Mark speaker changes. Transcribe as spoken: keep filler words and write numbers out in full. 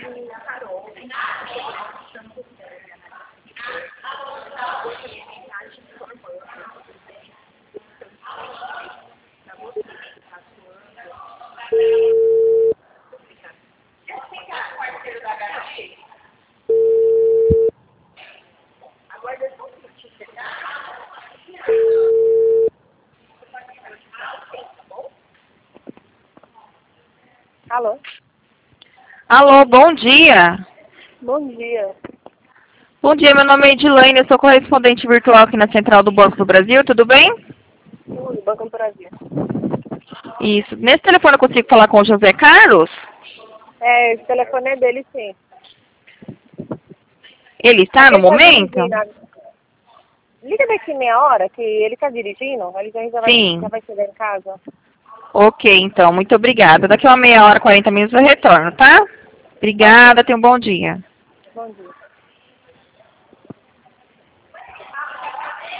Speaker 1: Alô?
Speaker 2: Alô, bom dia.
Speaker 1: Bom dia.
Speaker 2: Bom dia, meu nome é Edilane, eu sou correspondente virtual aqui na Central do Banco do Brasil, tudo bem?
Speaker 1: Tudo, Banco do Brasil.
Speaker 2: Isso. Nesse telefone eu consigo falar com o José Carlos?
Speaker 1: É, esse telefone é dele, sim.
Speaker 2: Ele está no
Speaker 1: Ele tá
Speaker 2: momento?
Speaker 1: dirigindo. a- Liga daqui meia hora, que ele tá dirigindo, ele já, já, vai, já
Speaker 2: Sim.
Speaker 1: vai chegar em casa.
Speaker 2: Ok, então, muito obrigada. Daqui a uma meia hora, quarenta minutos eu retorno, tá?
Speaker 1: Tá ok.
Speaker 2: Obrigada, tenha um bom dia.
Speaker 1: Bom dia.